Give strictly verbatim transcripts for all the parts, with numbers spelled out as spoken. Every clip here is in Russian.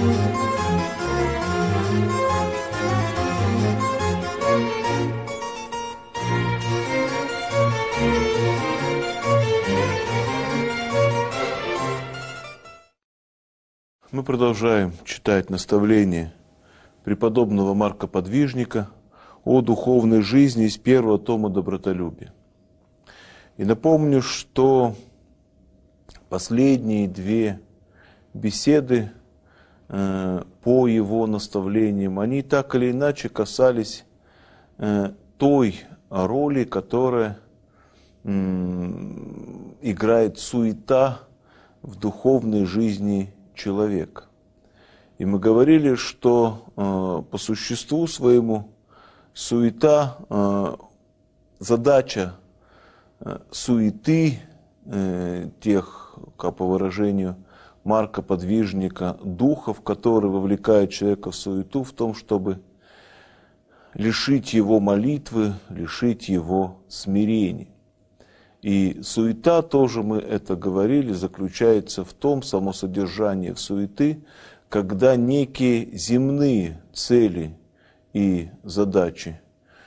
Мы продолжаем читать наставления преподобного Марка Подвижника о духовной жизни из первого тома «Добротолюбие». И напомню, что последние две беседы э, по его наставлениям, они так или иначе касались э, той роли, которая э, играет суета в духовной жизни человека. И мы говорили, что э, по существу своему суета, э, задача э, суеты, э, тех, как по выражению Марка Подвижника, духов, которые вовлекают человека в суету, в том, чтобы лишить его молитвы, лишить его смирения. И суета, тоже мы это говорили, заключается в том, само содержание в суеты, когда некие земные цели и задачи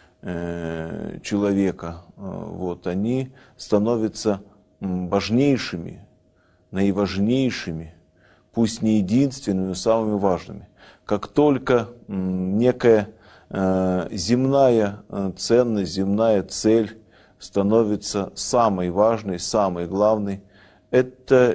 э, человека, э, вот, они становятся важнейшими, наиважнейшими, пусть не единственными, но самыми важными. Как только э, некая э, земная э, ценность, земная цель становится самой важной, самой главной, это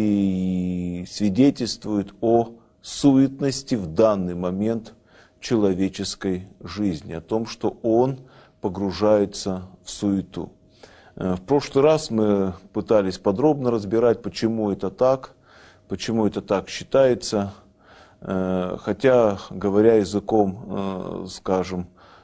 и свидетельствует о суетности в данный момент человеческой жизни, о том, что он погружается в суету. В прошлый раз мы пытались подробно разбирать, почему это так, почему это так считается, хотя, говоря языком, скажем,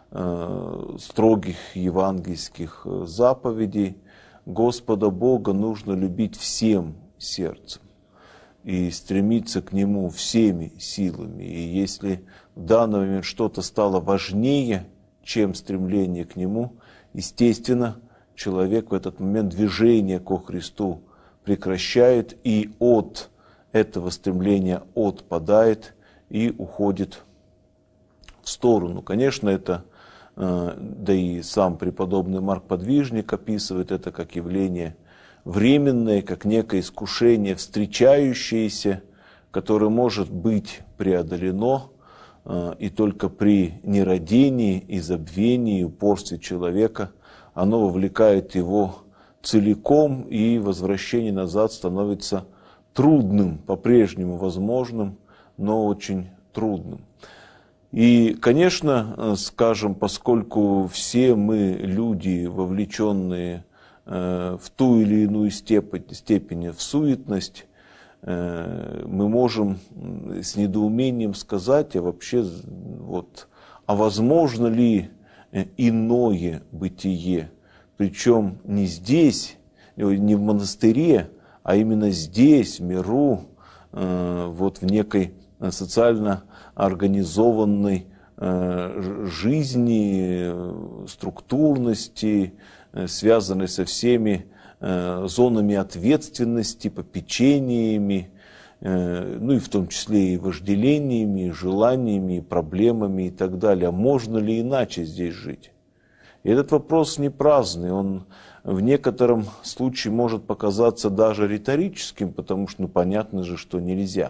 строгих евангельских заповедей, Господа Бога нужно любить всем сердцем и стремиться к Нему всеми силами. И если в данный момент что-то стало важнее, чем стремление к Нему, естественно, человек в этот момент движение ко Христу прекращает и от этого стремления отпадает и уходит в сторону. Конечно, это, да и сам преподобный Марк Подвижник описывает это как явление временное, как некое искушение, встречающееся, которое может быть преодолено, и только при нерадении и забвении, упорстве человека оно вовлекает его целиком, и возвращение назад становится трудным, по-прежнему возможным, но очень трудным. И, конечно, скажем, поскольку все мы люди, вовлеченные э, в ту или иную степень, степень в суетность, э, мы можем с недоумением сказать, а вообще, вот, а возможно ли иное бытие, причем не здесь, не в монастыре, а именно здесь, в миру, э, вот в некой социально организованной э, жизни, структурности, э, связанной со всеми э, зонами ответственности, попечениями, э, ну и в том числе и вожделениями, и желаниями, и проблемами и так далее. А можно ли иначе здесь жить? И этот вопрос не праздный, он в некотором случае может показаться даже риторическим, потому что ну, понятно же, что нельзя.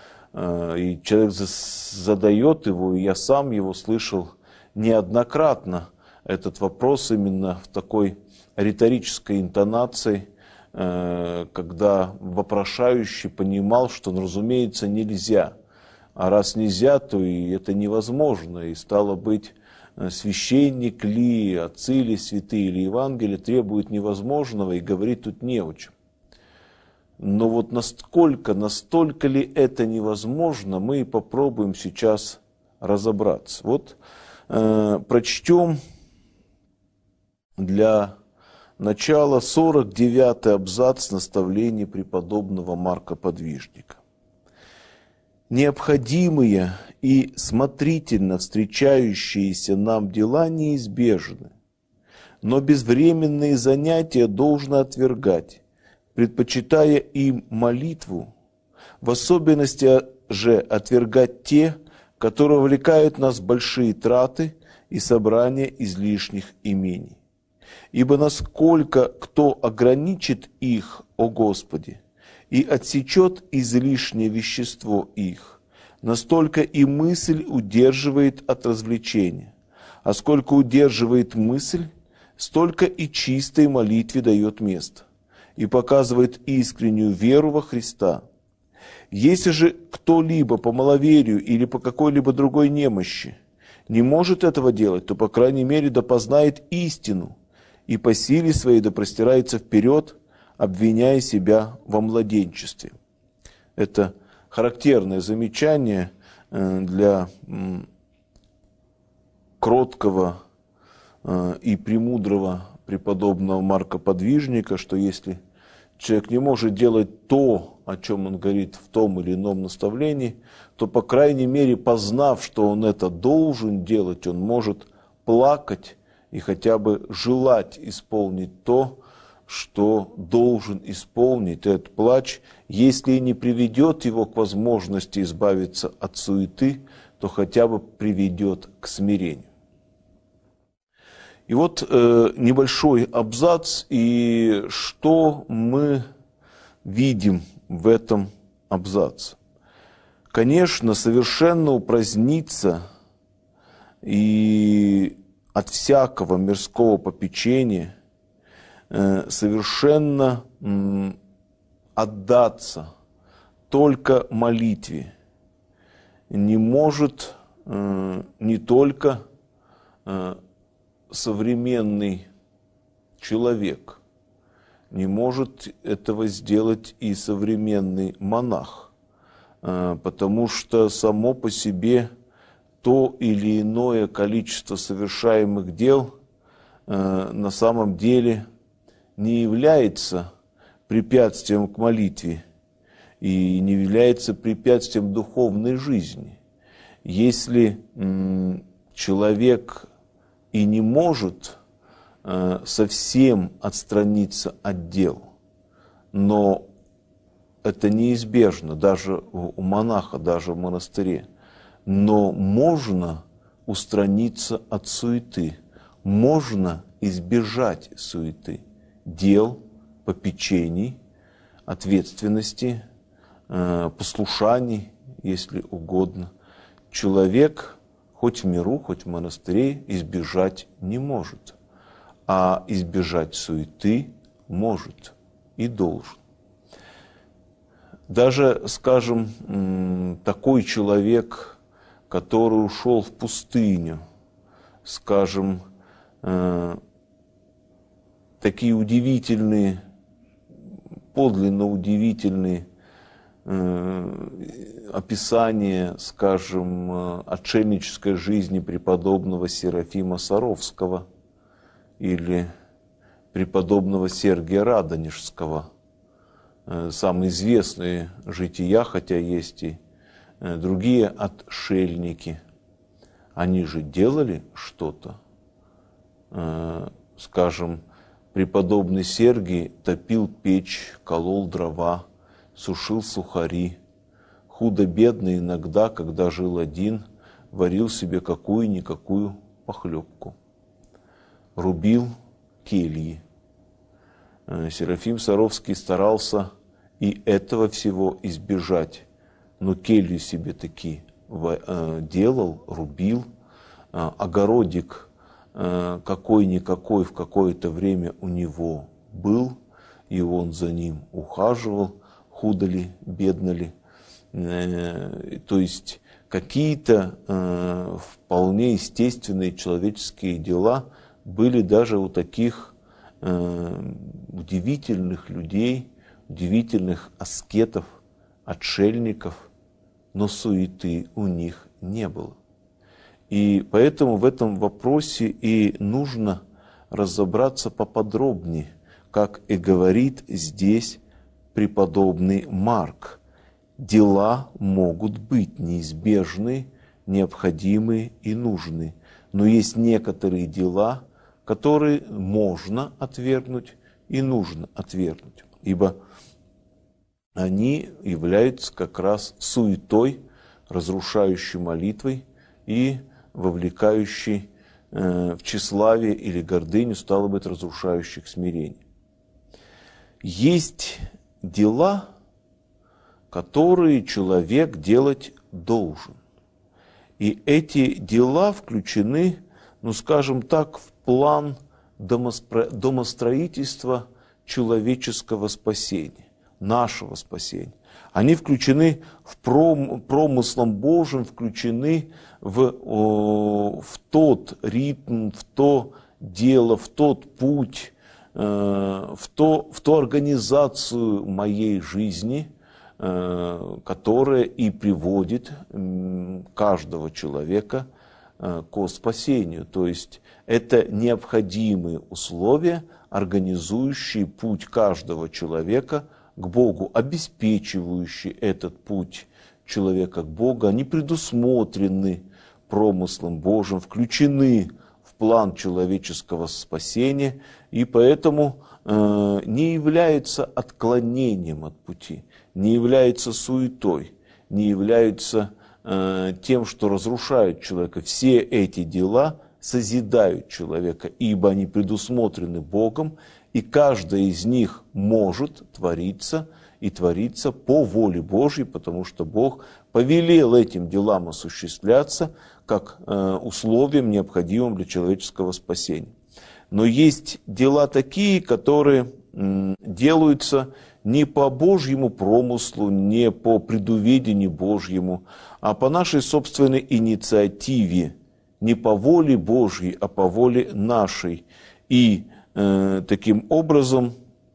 И человек задает его, и я сам его слышал неоднократно, этот вопрос именно в такой риторической интонации, когда вопрошающий понимал, что, ну, разумеется, нельзя. А раз нельзя, то и это невозможно. И стало быть, священник ли, отцы ли, святые или Евангелие требуют невозможного, и говорить тут не о чем. Но вот насколько, настолько ли это невозможно, мы и попробуем сейчас разобраться. Вот э, прочтем для начала сорок девятый абзац наставлений преподобного Марка Подвижника. Необходимые и смотрительно встречающиеся нам дела неизбежны, но безвременные занятия должно отвергать, предпочитая им молитву, в особенности же отвергать те, которые увлекают нас в большие траты и собрания излишних имений. Ибо насколько кто ограничит их, о Господи, и отсечет излишнее вещество их, настолько и мысль удерживает от развлечения. А сколько удерживает мысль, столько и чистой молитве дает место и показывает искреннюю веру во Христа. Если же кто-либо по маловерию или по какой-либо другой немощи не может этого делать, то, по крайней мере, да познает истину и по силе своей да простирается вперед, обвиняя себя во младенчестве. Это характерное замечание для кроткого и премудрого преподобного Марка Подвижника, что если человек не может делать то, о чем он говорит в том или ином наставлении, то, по крайней мере, познав, что он это должен делать, он может плакать и хотя бы желать исполнить то, что должен исполнить. Этот плач, если и не приведет его к возможности избавиться от суеты, то хотя бы приведет к смирению. И вот э, небольшой абзац, и что мы видим в этом абзаце. Конечно, совершенно упраздниться и от всякого мирского попечения, э, совершенно э, отдаться только молитве не может э, не только э, современный человек, не может этого сделать и современный монах, потому что само по себе то или иное количество совершаемых дел на самом деле не является препятствием к молитве и не является препятствием духовной жизни. Если человек и не может э, совсем отстраниться от дел, но это неизбежно даже у монаха, даже в монастыре. Но можно устраниться от суеты, можно избежать суеты, дел, попечений, ответственности, э, послушаний, если угодно. Человек хоть в миру, хоть в монастыре, избежать не может. А избежать суеты может и должен. Даже, скажем, такой человек, который ушел в пустыню, скажем, такие удивительные, подлинно удивительные описание, скажем, отшельнической жизни преподобного Серафима Саровского или преподобного Сергия Радонежского. Самые известные жития, хотя есть и другие отшельники. Они же делали что-то. Скажем, преподобный Сергий топил печь, колол дрова, сушил сухари. Худо-бедно иногда, когда жил один, варил себе какую-никакую похлебку. Рубил кельи. Серафим Саровский старался и этого всего избежать. Но келью себе таки делал, рубил. Огородик какой-никакой в какое-то время у него был, и он за ним ухаживал. Худо ли, бедно ли. То есть какие-то э, вполне естественные человеческие дела были даже у таких э, удивительных людей, удивительных аскетов, отшельников, но суеты у них не было. И поэтому в этом вопросе и нужно разобраться поподробнее, как и говорит здесь преподобный Марк. Дела могут быть неизбежны, необходимы и нужны, но есть некоторые дела, которые можно отвергнуть и нужно отвергнуть. Ибо они являются как раз суетой, разрушающей молитвой и вовлекающей э, в тщеславие или гордыню, стало быть, разрушающих смирение. Есть дела, которые человек делать должен. И эти дела включены, ну скажем так, в план домостро... домостроительства человеческого спасения, нашего спасения. Они включены в пром... промыслом Божьим, включены в, о, в тот ритм, в то дело, в тот путь, э, в, то, в ту организацию моей жизни, которое и приводит каждого человека к спасению. То есть это необходимые условия, организующие путь каждого человека к Богу, обеспечивающие этот путь человека к Богу. Они предусмотрены промыслом Божьим, включены в план человеческого спасения и поэтому э, не являются отклонением от пути, не являются суетой, не являются э, тем, что разрушает человека. Все эти дела созидают человека, ибо они предусмотрены Богом, и каждая из них может твориться и твориться по воле Божьей, потому что Бог повелел этим делам осуществляться как э, условием, необходимым для человеческого спасения. Но есть дела такие, которые м, делаются не по Божьему промыслу, не по предуведению Божьему, а по нашей собственной инициативе, не по воле Божьей, а по воле нашей. И э, таким образом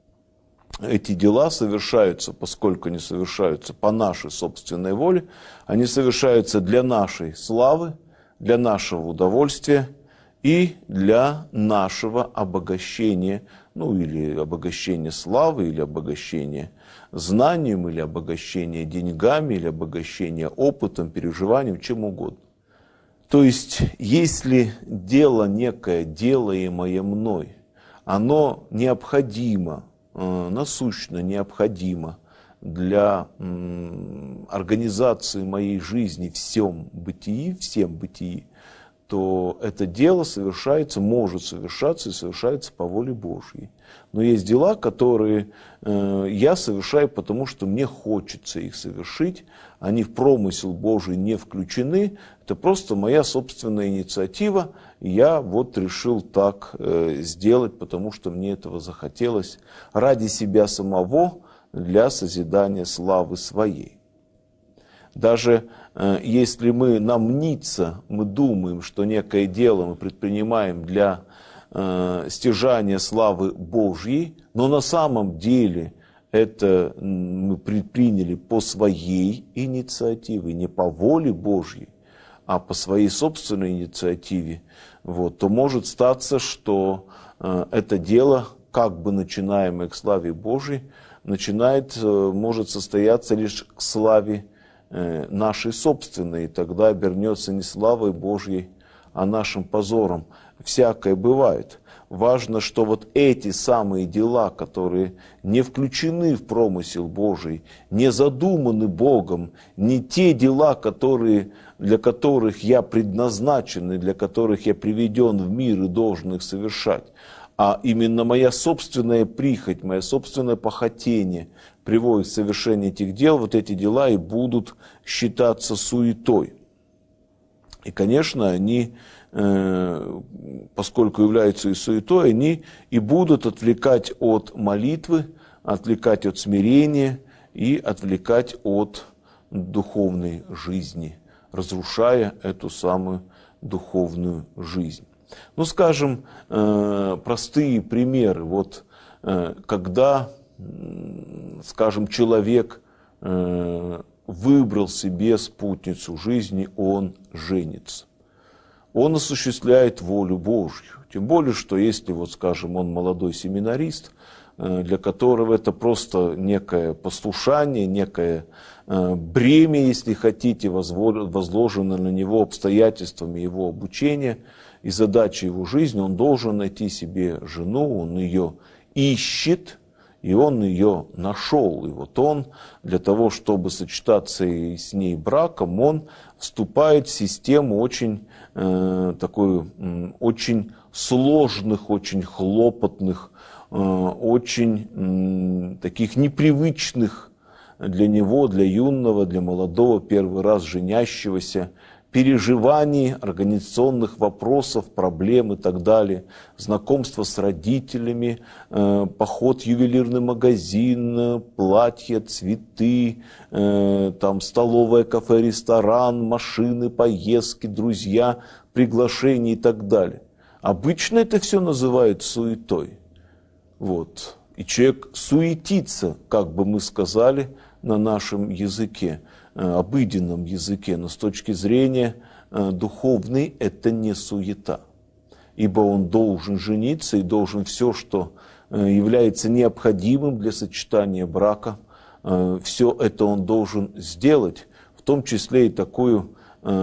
эти дела совершаются, поскольку они совершаются по нашей собственной воле, они совершаются для нашей славы, для нашего удовольствия и для нашего обогащения, ну или обогащения славы, или обогащения знанием, или обогащения деньгами, или обогащения опытом, переживанием, чем угодно. То есть, если дело некое, делаемое мной, оно необходимо, э, насущно необходимо для э, организации моей жизни в всем бытии, всем бытии, то это дело совершается, может совершаться и совершается по воле Божьей. Но есть дела, которые э, я совершаю, потому что мне хочется их совершить, они в промысел Божий не включены, это просто моя собственная инициатива, и я вот решил так э, сделать, потому что мне этого захотелось ради себя самого, для созидания славы своей. Даже э, если мы, нам мнится, мы думаем, что некое дело мы предпринимаем для э, стяжания славы Божьей, но на самом деле это мы предприняли по своей инициативе, не по воле Божьей, а по своей собственной инициативе, вот, то может статься, что э, это дело, как бы начинаемое к славе Божьей, начинает, э, может состояться лишь к славе нашей собственной, и тогда обернется не славой Божьей, а нашим позором. Всякое бывает. Важно, что вот эти самые дела, которые не включены в промысел Божий, не задуманы Богом, не те дела, которые, для которых я предназначен и для которых я приведен в мир и должен их совершать, а именно моя собственная прихоть, мое собственное похотение приводит к совершению этих дел, вот эти дела и будут считаться суетой. И, конечно, они, э, поскольку являются и суетой, они и будут отвлекать от молитвы, отвлекать от смирения и отвлекать от духовной жизни, разрушая эту самую духовную жизнь. Ну, скажем, э, простые примеры. Вот, э, когда, скажем, человек э, выбрал себе спутницу жизни, он женится. Он осуществляет волю Божью. Тем более, что если, вот, скажем, он молодой семинарист, э, для которого это просто некое послушание, некое э, бремя, если хотите, возложенное на него обстоятельствами его обучения, и задача его жизни, он должен найти себе жену, он ее ищет, И он ее нашел. И вот он, для того, чтобы сочетаться с ней браком, он вступает в систему очень, э, такую, э, очень сложных, очень хлопотных, э, очень э, таких непривычных для него, для юного, для молодого, первый раз женящегося, переживаний, организационных вопросов, проблем и так далее, знакомство с родителями, э, поход в ювелирный магазин, платья, цветы, э, там столовая, кафе, ресторан, машины, поездки, друзья, приглашения и так далее. Обычно это все называют суетой. Вот. И человек суетится, как бы мы сказали, на нашем языке, обыденном языке, но с точки зрения духовной это не суета. Ибо он должен жениться и должен все, что является необходимым для сочетания брака, все это он должен сделать, в том числе и такую,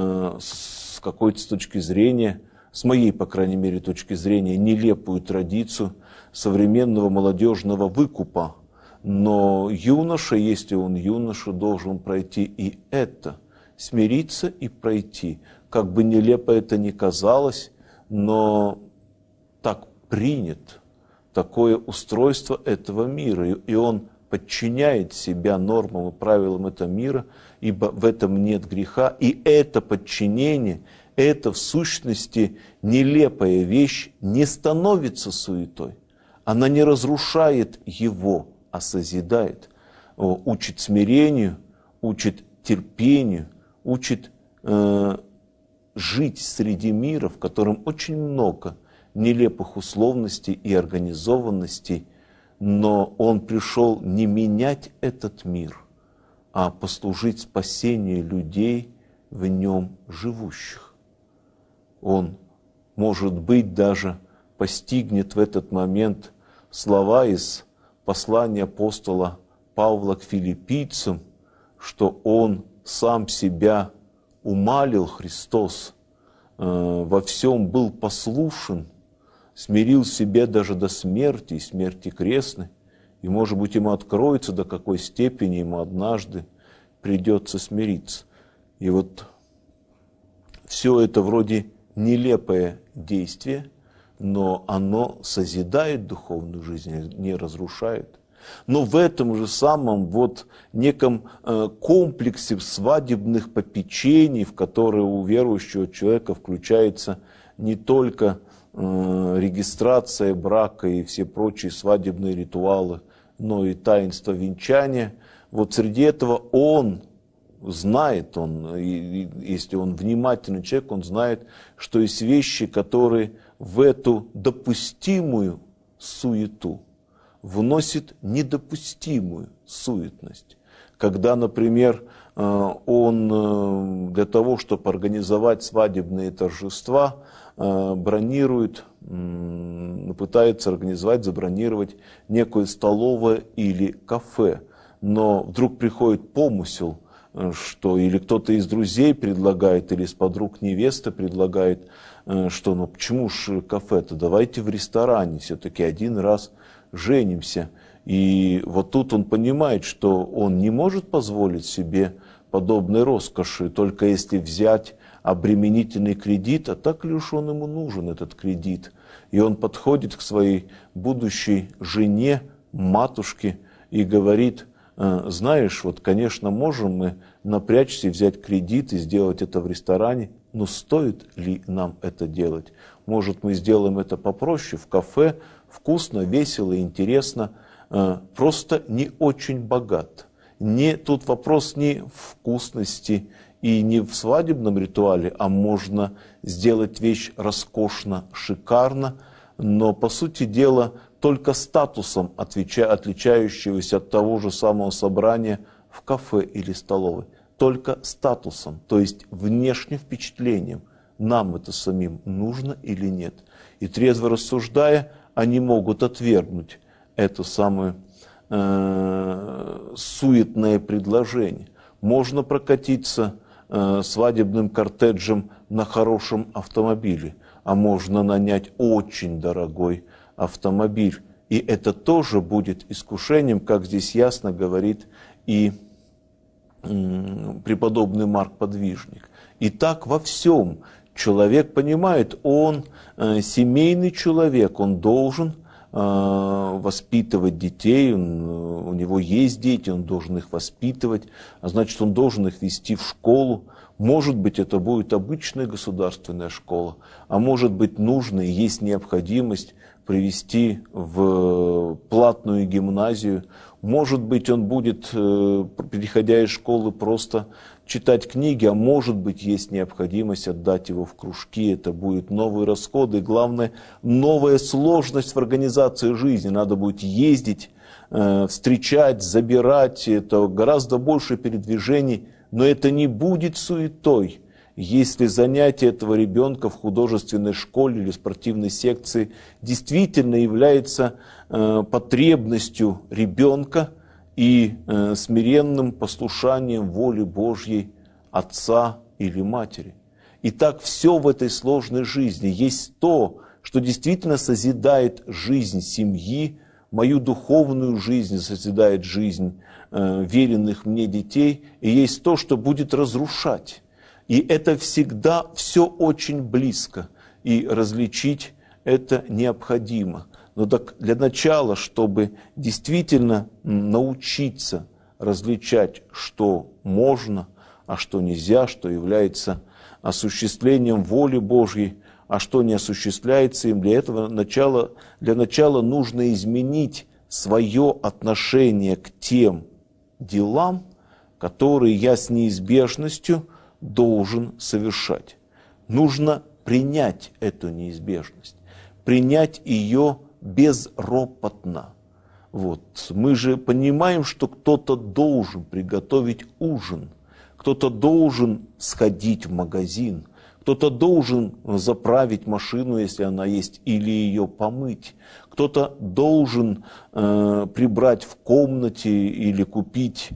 с какой-то с точки зрения, с моей, по крайней мере, точки зрения, нелепую традицию современного молодежного выкупа. Но юноша, если он юноша, должен пройти и это, смириться и пройти. Как бы нелепо это ни казалось, но так принят, такое устройство этого мира. И он подчиняет себя нормам и правилам этого мира, ибо в этом нет греха. И это подчинение, это в сущности нелепая вещь не становится суетой. Она не разрушает его, а созидает, учит смирению, учит терпению, учит э, жить среди мира, в котором очень много нелепых условностей и организованностей, но он пришел не менять этот мир, а послужить спасению людей в нем живущих. Он, может быть, даже постигнет в этот момент слова из послание апостола Павла к филиппийцам, что он сам себя умалил, Христос, э, во всем был послушен, смирил себя даже до смерти, и смерти крестной, и, может быть, ему откроется, до какой степени ему однажды придется смириться. И вот все это вроде нелепое действие, но оно созидает духовную жизнь, не разрушает. Но в этом же самом вот неком э, комплексе свадебных попечений, в которые у верующего человека включается не только э, регистрация брака и все прочие свадебные ритуалы, но и таинство венчания, вот среди этого он знает, он, и, и, если он внимательный человек, он знает, что есть вещи, которые в эту допустимую суету вносит недопустимую суетность. Когда, например, он для того, чтобы организовать свадебные торжества, бронирует, пытается организовать, забронировать некое столовое или кафе, но вдруг приходит помысел, что или кто-то из друзей предлагает, или из подруг невесты предлагает, что ну почему ж кафе-то, давайте в ресторане, все-таки один раз женимся. И вот тут он понимает, что он не может позволить себе подобной роскоши, только если взять обременительный кредит, а так ли уж он ему нужен, этот кредит. И он подходит к своей будущей жене, матушке, и говорит: знаешь, вот, конечно, можем мы напрячься и взять кредит и сделать это в ресторане, но стоит ли нам это делать? Может, мы сделаем это попроще, в кафе, вкусно, весело, интересно, просто не очень богат. Не, тут вопрос не в вкусности и не в свадебном ритуале, а можно сделать вещь роскошно, шикарно, но, по сути дела, только статусом, отвеча, отличающегося от того же самого собрания в кафе или столовой. Только статусом, то есть внешним впечатлением, нам это самим нужно или нет. И трезво рассуждая, они могут отвергнуть это самое э, суетное предложение. Можно прокатиться э, свадебным кортеджем на хорошем автомобиле, а можно нанять очень дорогой автомобиль. И это тоже будет искушением, как здесь ясно говорит и преподобный Марк Подвижник. И так во всем человек понимает, он э, семейный человек, он должен э, воспитывать детей, он, у него есть дети, он должен их воспитывать, а значит, он должен их вести в школу. Может быть, это будет обычная государственная школа, а может быть, нужно и есть необходимость привести в платную гимназию. Может быть, он будет, переходя из школы, просто читать книги, а может быть, есть необходимость отдать его в кружки. Это будут новые расходы. И главное, новая сложность в организации жизни. Надо будет ездить, встречать, забирать. Это гораздо больше передвижений, но это не будет суетой. Если занятие этого ребенка в художественной школе или спортивной секции действительно является э, потребностью ребенка и э, смиренным послушанием воли Божьей отца или матери. Итак, все в этой сложной жизни есть то, что действительно созидает жизнь семьи, мою духовную жизнь, созидает жизнь э, веренных мне детей, и есть то, что будет разрушать. И это всегда все очень близко, и различить это необходимо. Но так для начала, чтобы действительно научиться различать, что можно, а что нельзя, что является осуществлением воли Божьей, а что не осуществляется им, для этого начала, для начала нужно изменить свое отношение к тем делам, которые я с неизбежностью должен совершать. Нужно принять эту неизбежность, принять ее безропотно. Вот. Мы же понимаем, что кто-то должен приготовить ужин, кто-то должен сходить в магазин, кто-то должен заправить машину, если она есть, или ее помыть, кто-то должен э, прибрать в комнате или купить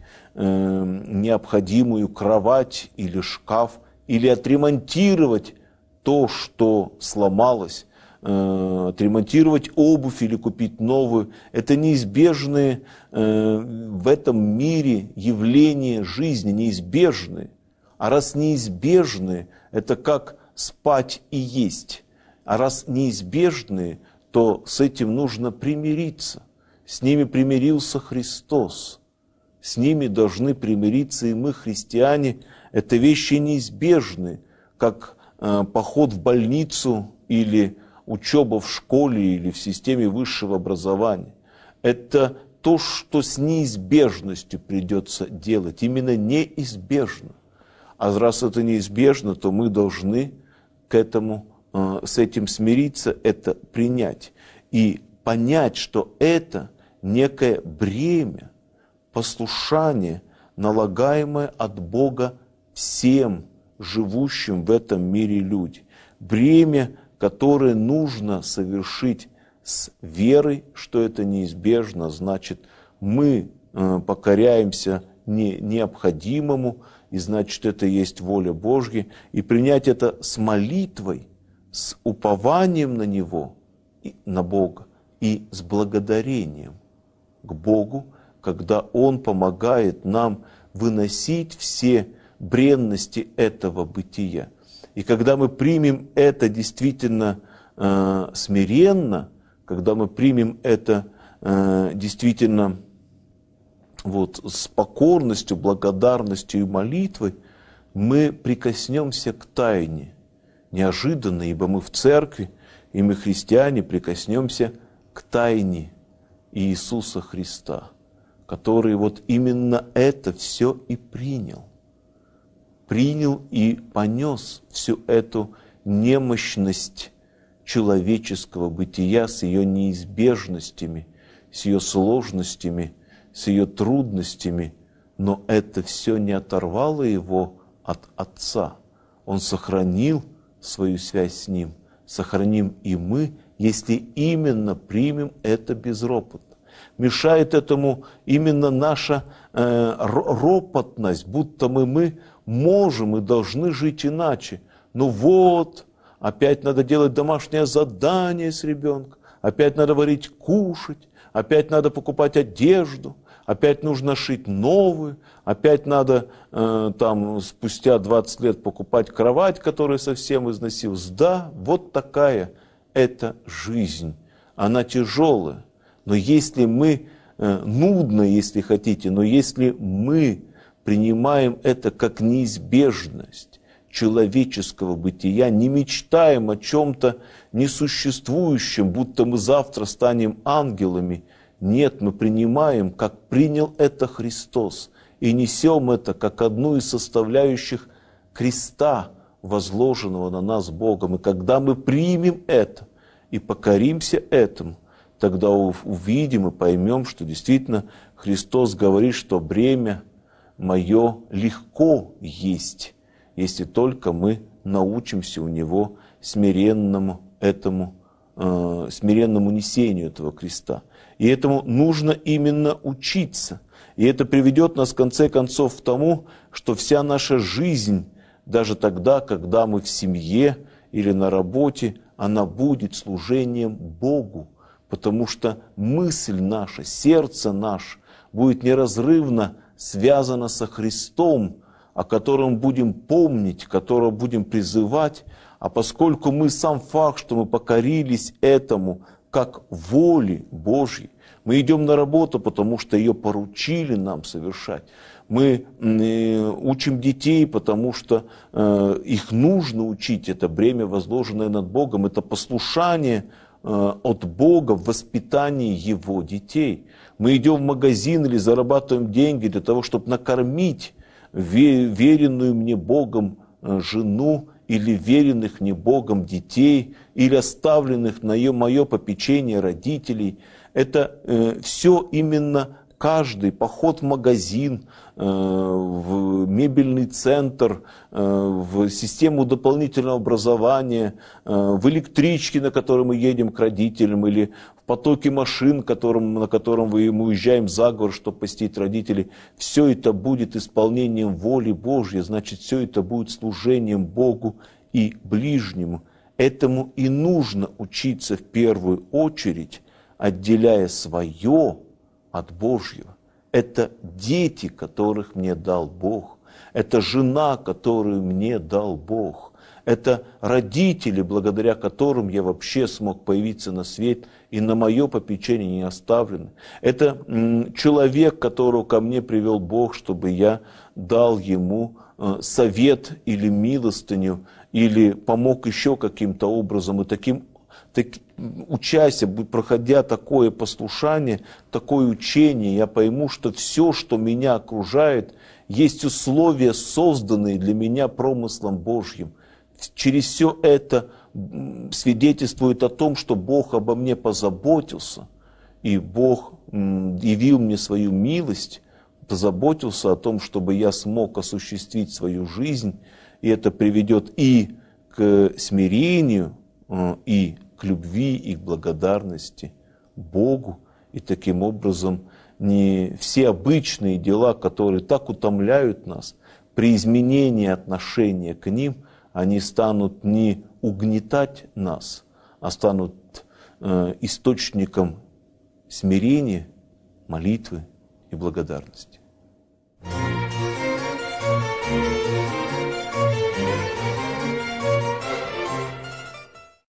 необходимую кровать или шкаф, или отремонтировать то, что сломалось, отремонтировать обувь или купить новую. Это неизбежные в этом мире явления жизни, неизбежные. А раз неизбежные, это как спать и есть. А раз неизбежные, то с этим нужно примириться. С ними примирился Христос. С ними должны примириться и мы, христиане. Это вещи неизбежны, как э, поход в больницу или учеба в школе или в системе высшего образования. Это то, что с неизбежностью придется делать, именно неизбежно. А раз это неизбежно, то мы должны к этому, э, с этим смириться, это принять. И понять, что это некое бремя, послушание, налагаемое от Бога всем живущим в этом мире людям. Бремя, которое нужно совершить с верой, что это неизбежно, значит, мы э, покоряемся не, необходимому, и значит, это есть воля Божья, и принять это с молитвой, с упованием на Него, и, на Бога, и с благодарением к Богу, когда Он помогает нам выносить все бренности этого бытия. И когда мы примем это действительно э, смиренно, когда мы примем это э, действительно вот, с покорностью, благодарностью и молитвой, мы прикоснемся к тайне. Неожиданно, ибо мы в церкви, и мы, христиане, прикоснемся к тайне Иисуса Христа, который вот именно это все и принял. Принял и понес всю эту немощность человеческого бытия с ее неизбежностями, с ее сложностями, с ее трудностями, но это все не оторвало его от Отца. Он сохранил свою связь с Ним, сохраним и мы, если именно примем это безропотно. Мешает этому именно наша э, ропотность, будто мы, мы можем и должны жить иначе. Ну вот, опять надо делать домашнее задание с ребенком, опять надо варить, кушать, опять надо покупать одежду, опять нужно шить новую, опять надо э, там спустя двадцать лет покупать кровать, которая совсем износилась. Да, вот такая это жизнь. Она тяжелая. Но если мы, э, нудно, если хотите, но если мы принимаем это как неизбежность человеческого бытия, не мечтаем о чем-то несуществующем, будто мы завтра станем ангелами. Нет, мы принимаем, как принял это Христос, и несем это как одну из составляющих креста, возложенного на нас Богом. И когда мы примем это и покоримся этому, тогда увидим и поймем, что действительно Христос говорит, что бремя мое легко есть, если только мы научимся у Него смиренному этому, э, смиренному несению этого креста. И этому нужно именно учиться. И это приведет нас в конце концов к тому, что вся наша жизнь, даже тогда, когда мы в семье или на работе, она будет служением Богу. Потому что мысль наша, сердце наше будет неразрывно связано со Христом, о котором будем помнить, которого будем призывать. А поскольку мы сам факт, что мы покорились этому, как воле Божьей, мы идем на работу, потому что ее поручили нам совершать. Мы э, учим детей, потому что э, их нужно учить. Это бремя, возложенное над Богом. Это послушание э, от Бога в воспитании Его детей. Мы идем в магазин или зарабатываем деньги для того, чтобы накормить веренную мне Богом э, жену, или веренных мне Богом детей, или оставленных на ее, мое попечение родителей. Это э, все именно каждый поход в магазин, э, в мебельный центр, э, в систему дополнительного образования, э, в электричке, на которой мы едем к родителям, или в потоке машин, которым, на котором мы уезжаем за город, чтобы посетить родителей. Все это будет исполнением воли Божьей, значит, все это будет служением Богу и ближнему. Этому и нужно учиться в первую очередь, отделяя свое от Божьего. Это дети, которых мне дал Бог. Это жена, которую мне дал Бог. Это родители, благодаря которым я вообще смог появиться на свет, и на мое попечение не оставлены. Это м, человек, которого ко мне привел Бог, чтобы я дал ему э, совет или милостыню, или помог еще каким-то образом. И таким Так, учася, проходя такое послушание, такое учение, я пойму, что все, что меня окружает, есть условия, созданные для меня промыслом Божьим. Через все это свидетельствует о том, что Бог обо мне позаботился, и Бог явил мне свою милость, позаботился о том, чтобы я смог осуществить свою жизнь, и это приведет и к смирению, и к любви и к благодарности Богу. И таким образом не все обычные дела, которые так утомляют нас, при изменении отношения к ним, они станут не угнетать нас, а станут э, источником смирения, молитвы и благодарности.